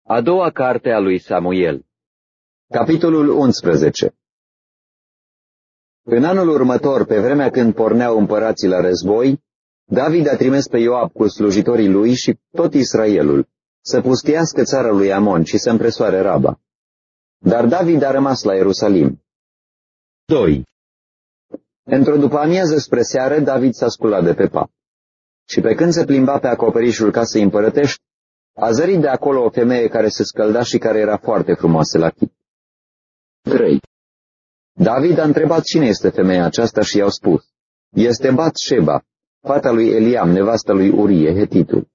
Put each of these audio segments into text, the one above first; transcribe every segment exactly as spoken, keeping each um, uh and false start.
A doua carte a lui Samuel. Capitolul unsprezece. În anul următor, pe vremea când porneau împărații la război, David a trimis pe Ioab cu slujitorii lui și tot Israelul să pustiască țara lui Amon și să împresoare Raba. Dar David a rămas la Ierusalim. doi. Într-o după-amiază spre seară, David s-a sculat de pe pat. Și pe când se plimba pe acoperișul casei împărătești, a zărit de acolo o femeie care se scălda și care era foarte frumoasă la chip. trei. David a întrebat cine este femeia aceasta și i-au spus: este Bat-sheba, fata lui Eliam, nevasta lui Urie, hetitul.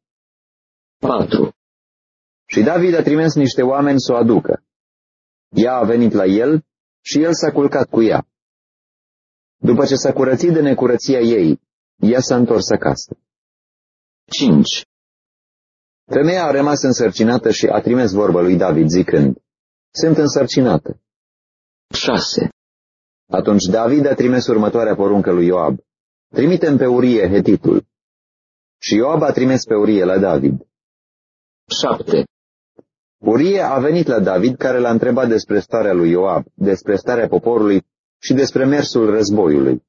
patru. Și David a trimis niște oameni să o aducă. Ea a venit la el și el s-a culcat cu ea. După ce s-a curățit de necurăția ei, ea s-a întors acasă. cinci. Femeia a rămas însărcinată și a trimis vorbă lui David zicând: sunt însărcinată. șase. Atunci David a trimis următoarea poruncă lui Ioab: trimite-mi pe Urie, hetitul. Și Ioab a trimis pe Urie la David. șapte. Urie a venit la David, care l-a întrebat despre starea lui Ioab, despre starea poporului și despre mersul războiului.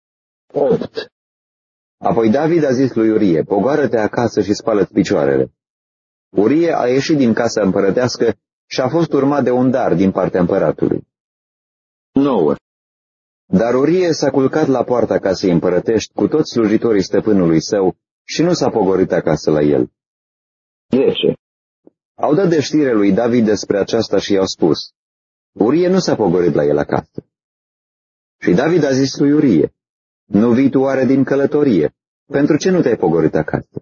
opt. Apoi David a zis lui Urie: pogoară-te acasă și spală-ți picioarele. Urie a ieșit din casa împărătească și a fost urmat de un dar din partea împăratului. nouă. Dar Urie s-a culcat la poarta casei împărătești cu toți slujitorii stăpânului său și nu s-a pogorit acasă la el. zece. Au dat de știre lui David despre aceasta și i-au spus: Urie nu s-a pogorit la el acasă. Și David a zis lui Urie: nu vii tu oare din călătorie? Pentru ce nu te-ai pogorit acasă?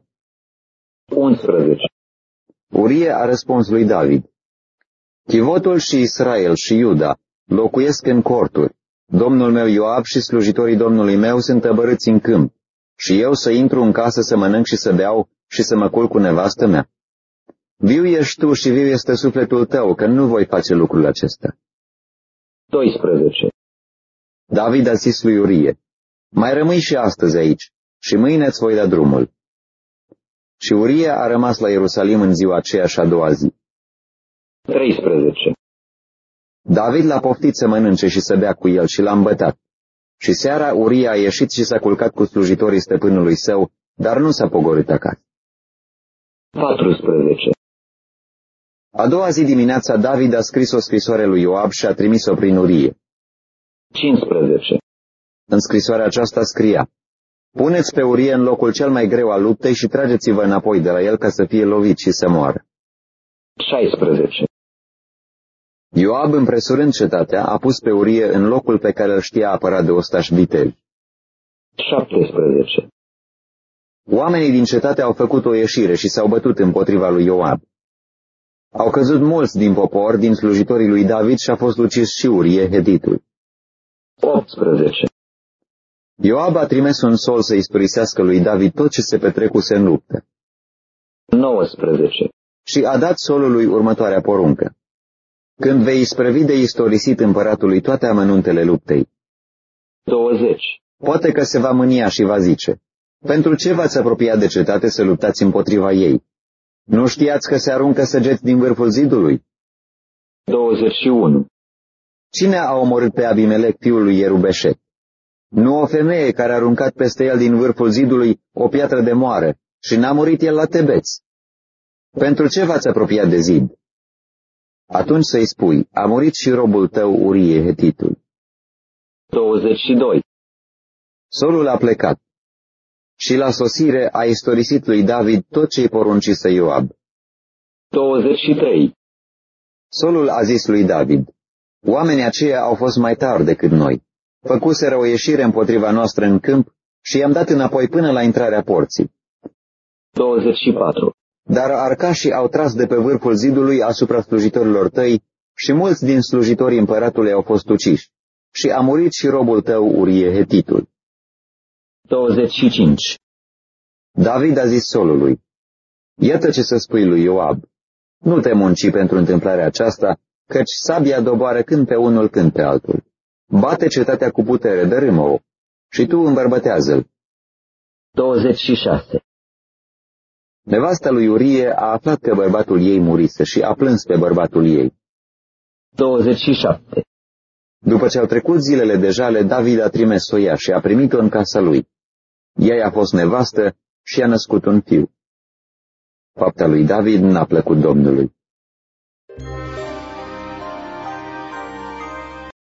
unsprezece. Urie a răspuns lui David: Chivotul și Israel și Iuda locuiesc în corturi. Domnul meu Ioab și slujitorii domnului meu sunt tăbărâți în câmp, și eu să intru în casă să mănânc și să beau și să mă culc cu nevastă mea. Viu ești tu și viu este sufletul tău, că nu voi face lucrul acesta. doisprezece. David a zis lui Urie: mai rămâi și astăzi aici, și mâine îți voi da drumul. Și Urie a rămas la Ierusalim în ziua aceea și a doua zi. treisprezece. David l-a poftit să mănânce și să bea cu el și l-a îmbătat. Și seara Urie a ieșit și s-a culcat cu slujitorii stăpânului său, dar nu s-a pogorit acasă. paisprezece. A doua zi dimineața David a scris o scrisoare lui Ioab și a trimis-o prin Urie. cincisprezece. În scrisoarea aceasta scria: puneți pe Urie în locul cel mai greu al luptei și trageți-vă înapoi de la el ca să fie lovit și să moară. șaisprezece. Ioab, împresurând cetatea, a pus pe Urie în locul pe care îl știa apărat de ostași viteji. șaptesprezece. Oamenii din cetate au făcut o ieșire și s-au bătut împotriva lui Ioab. Au căzut mulți din popor, din slujitorii lui David, și a fost ucis și Urie, hetitul. optsprezece. Ioab a trimis un sol să istorisească lui David tot ce se petrecuse în luptă. nouăsprezece. Și a dat solului următoarea poruncă: când vei isprăvi de istorisit împăratului toate amănuntele luptei. douăzeci. Poate că se va mânia și va zice: pentru ce v-ați apropiat de cetate să luptați împotriva ei? Nu știați că se aruncă săgeți din vârful zidului? douăzeci și unu. Cine a omorât pe Abimelec, fiul lui Ierubeșet? Nu o femeie care a aruncat peste el din vârful zidului o piatră de moară și n-a murit el la Tebeț? Pentru ce v-ați apropiat de zid? Atunci să-i spui: a murit și robul tău Urie, hetitul. douăzeci și doi. Solul a plecat și la sosire a istorisit lui David tot ce-i poruncise Ioab. douăzeci și trei. Solul a zis lui David: oamenii aceia au fost mai tari decât noi. Făcuseră o ieșire împotriva noastră în câmp și i-am dat înapoi până la intrarea porții. douăzeci și patru. Dar arcașii au tras de pe vârful zidului asupra slujitorilor tăi și mulți din slujitorii împăratului au fost uciși. Și a murit și robul tău Urie, hetitul. douăzeci și cinci. David a zis solului: iată ce să spui lui Ioab: nu te munci pentru întâmplarea aceasta, căci sabia doboară când pe unul, când pe altul. Bate cetatea cu putere, dărâmă-o, și tu îmbărbătează-l. douăzeci și șase. Nevasta lui Urie a aflat că bărbatul ei murise și a plâns pe bărbatul ei. douăzeci și șapte. După ce au trecut zilele de jale, David a trimis soia și a primit-o în casa lui. Ea i-a fost nevastă și a născut un fiu. Fapta lui David n-a plăcut Domnului.